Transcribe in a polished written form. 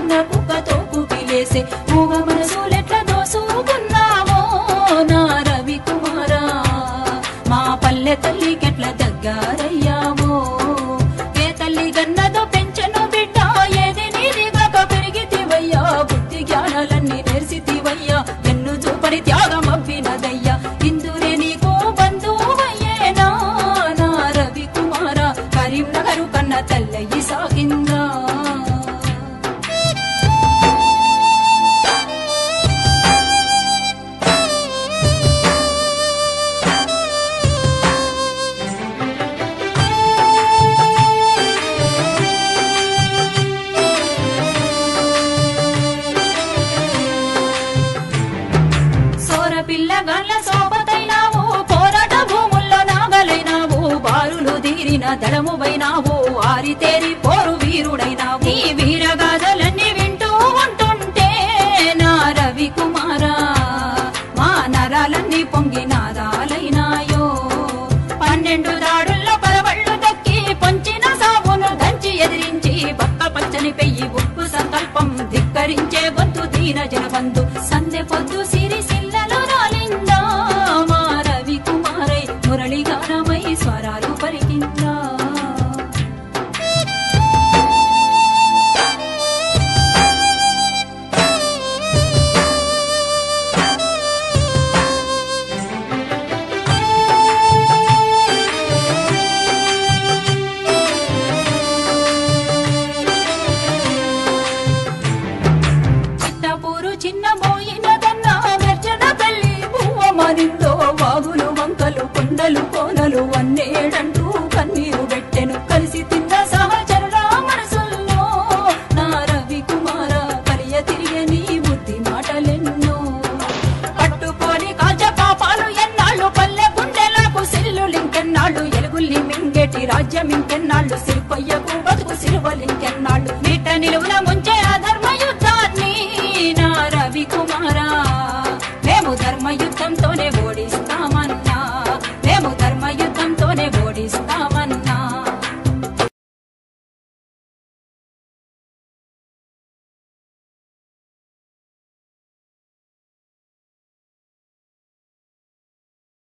కన్న కుక్కతో కుపిలేసే మూగ మనసులెట్ల దోసుకున్నావో నా రవికుమారా మా పల్లె తల్లికెట్ల దగ్గరయ్యావో ఏ తల్లి గన్నదో పెంచను బిడ్డ ఏది నీదిగాక పెరిగితివయ్యా బుద్ధి జ్ఞానాలన్నీ నేర్సితివయ్యా ఎన్ను చూపడి త్యాగం అవ్వినదయ్యా ఇందురే నీకు బంధువయ్యేనా నా రవికుమారా కరీంనగరు కన్న తల్లయ్యి సాగింద్రా పిల్లగాళ్ళ సోపతైనావు పోరాట భూముల్లో నాగలైనావు బారులు తీరిన దళమువైనావు ఆరితేరి పోరు వీరుడైనావు నీ వీరగాథలన్నీ వింటూ ఉంటుంటే నా రవికుమారా మా నరాలన్నీ పొంగి నాదాలైనాయో 12 దాడుల్లో పరవళ్ళు దొక్కి పొంచిన సాబును దంచి ఎదిరించి బక్క పచ్చని పెయ్యి ఉప్పు సంకల్పం ధిక్కరించే గొంతు దీన జనబంధు సందె పొద్దు సిరి మురళిగానమై స్వరాలు పరికిందా చిట్టపూరు చిన్న మోయినదన్నా మెర్చన పెళ్లి పువ్వ మరిందో వాగులు వంకలు కొండలు కోనలు వన్నేడంటూ కన్నీరు పెట్టెను కలిసి తిన్న సహచరుల మనసుల్లో నా రవికుమారా కలియ తిరిగే నీ బుద్ధి మాటలెన్నో పట్టుకొని కాజ పాపాలు ఎన్నాళ్ళు పల్లె గుండెలకు సిల్లులింకెన్నాళ్ళు ఎలుగుల్ని మింగేటి రాజ్యం ఇంకెన్నాళ్ళు సిరిపయ్యకు బతుకు సిలువలింకెన్నాళ్ళు నీట నిలువుల